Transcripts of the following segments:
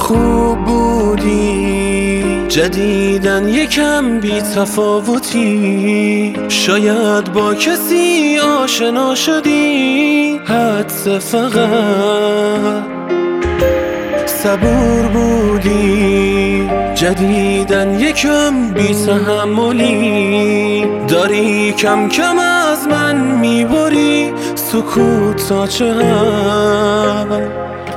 خوب بودی، جدیدن یکم بی تفاوتی. شاید با کسی آشنا شدی، حدس فقط صبور بودی. جدیدن یکم بی تحملی، داری کم کم از من میبری. سکوت تا چه حد؟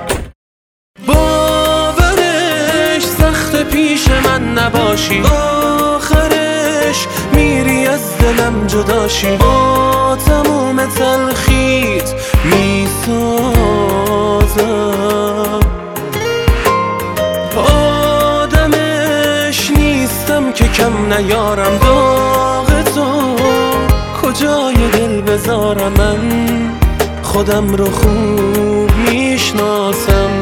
باورش سخت پیش من نباشی، آخرش میری از دلم جداشی. با تموم تلخیت میسازم، آدمش نیستم که کم نیارم. داغ تو کجای دل بذارم؟ من خودم رو خوب میشناسم.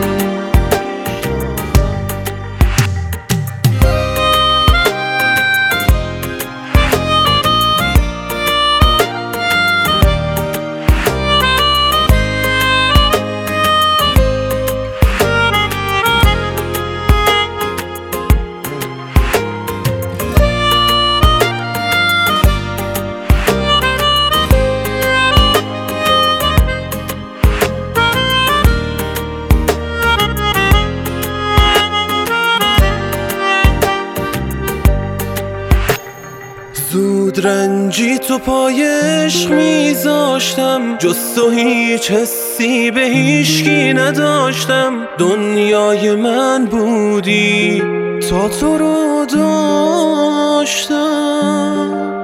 زود رنجی تو پایش میذاشتم، جز تو هیچ حسی به هیچکی نداشتم. دنیای من بودی تا تو رو داشتم.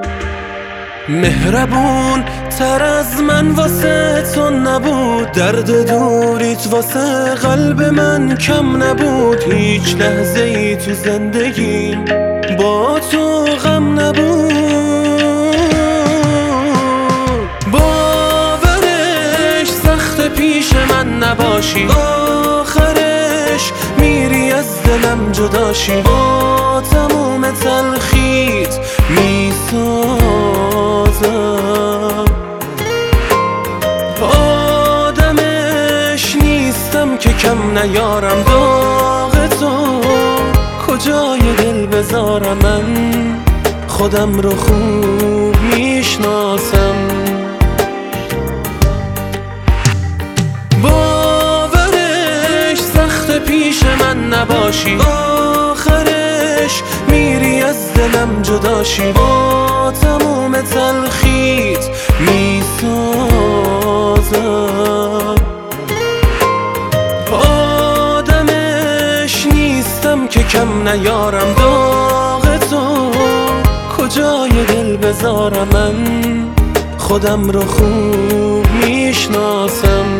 مهربون تر از من واسه تو نبود، درد دوریت واسه قلب من کم نبود. هیچ لحظه ای تو زندگی با تو غم نبود. باورش سخت پیش من نباشی، آخرش میری از دلم جداشی. با تموم تلخیت میسازم، آدمش نیستم که کم نیارم. داغ تو کجای دل بذارم؟ من خودم رو خوب میشناسم. باورش سخت پیش من نباشی، آخرش میری از دلم جداشی. با تموم تلخیت میسازم، آدمش نیستم که کم نیارم. داغ تو کجای دل بذارم؟ من خودم رو خوب میشناسم.